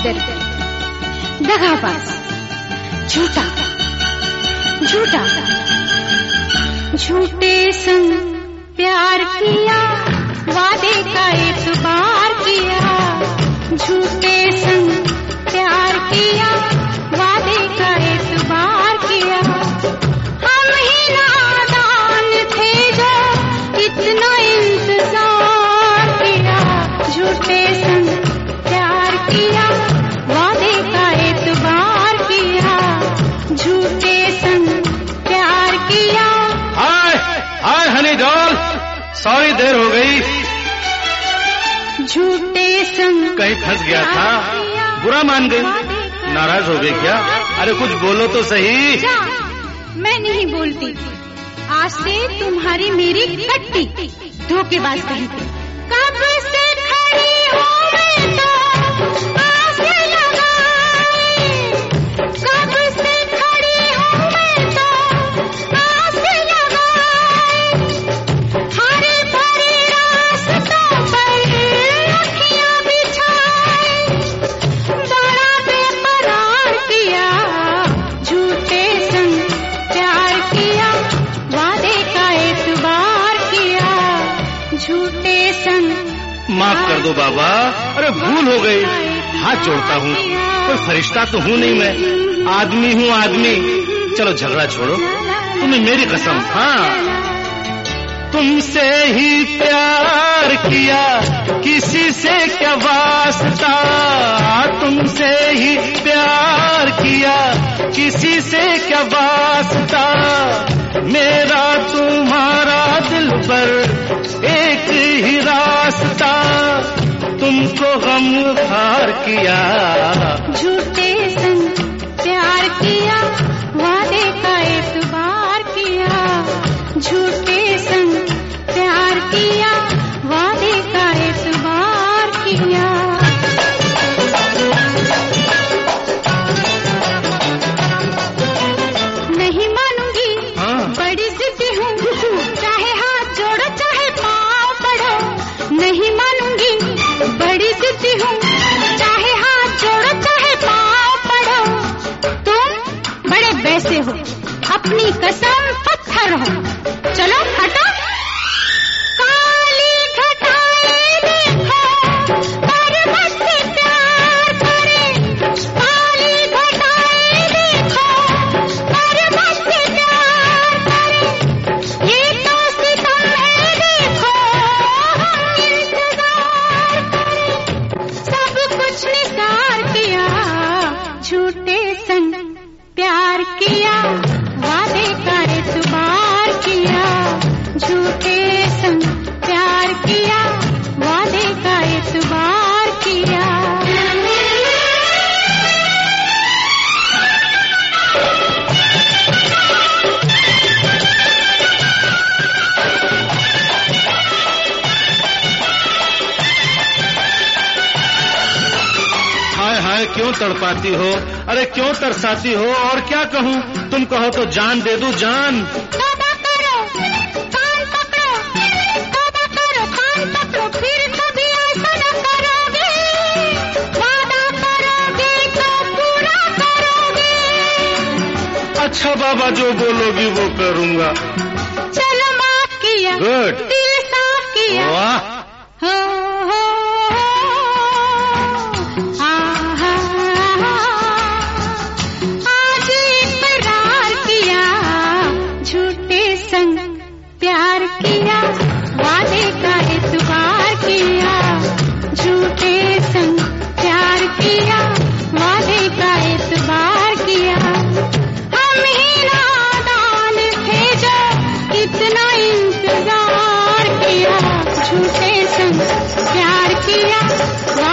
बेदर्दी, दगाबाज, झूठा झूठा, झूठे संग प्यार किया, वादे का एतबार किया, झूठे संग प्यार किया, वादे का एतबार किया। हम ही नादान थे जो इतना इंतजार किया, झूठे संग प्यार किया, वादे का एतबार किया, झूठे संग प्यार किया। हाय हाय हनी डॉल, सॉरी देर हो गई। झूठे संग कहीं फंस गया था, बुरा मान गई, नाराज हो गई क्या? अरे कुछ बोलो तो सही। जा, मैं नहीं बोलती, आज से तुम्हारी मेरी कट्टी, धोखेबाज कहीं पे। कब से खड़ी हूँ मैं तो आस लगाए, कब से खड़ी हूँ मैं तो आस लगाए, हरे भरे रास्तों पर अखियाँ बिछाए, बड़ा बेकरार किया, झूठे संग प्यार किया, वादे का एतबार किया, झूठे संग। माफ कर दो बाबा, अरे भूल हो गई, हाथ जोड़ता हूँ, कोई फरिश्ता तो हूँ नहीं मैं, आदमी हूँ आदमी। चलो झगड़ा छोड़ो, तुम्हें मेरी कसम। हाँ, तुमसे ही प्यार किया, किसी से क्या वास्ता, तुमसे ही प्यार किया, किसी से क्या वास्ता, मेरा तुम्हारा दिल पर एक ही रास्ता, तुमको गमखार किया, झूठे संग प्यार किया, वादे का एतबार किया, झूठे संग प्यार किया, वादे का एतबार किया। नहीं मानूंगी, बड़ी जिद्दी हूँ, चाहे हाथ जोड़ो चाहे पाँव पड़ो। नहीं मानूंगी, बड़ी जिद्दी हूँ, चाहे हाथ जोड़ो चाहे पाँव पड़ो। तुम बड़े वैसे हो, अपनी कसम पत्थर हो, चलो हटो। काली घटाएं देखो, पर्वत से प्याऩ करे, काली घटाएं देखो, पर्वत से प्यार करे, ये तो सितम है देखो, हम इंतजार करें, सब कुछ निसार किया, झूठे संग प्यार किया, वादे का एतबार किया, झूठे संग प्यार किया, वादे का एतबार किया। हाय हाय क्यों तड़पाती हो, अरे क्यों तरसाती हो, और क्या कहूँ, तुम कहो तो जान दे दूं जान। तौबा करो, कान पकड़ो, तौबा करो, कान पकड़ो, फिर कभी ऐसा न करोगे, वादा करोगे तो पूरा करोगे। अच्छा बाबा, जो बोलोगी वो करूँगा। चलो माफ किया, गुड, दिल साफ किया, वाह, हो आज इकरार किया, झूठे संग प्यार किया, वादे का एतबार किया, झूठे संग प्यार किया, वादे का एतबार किया। हम ही नादान थे जो इतना इंतजार किया, झूठे संग प्यार किया।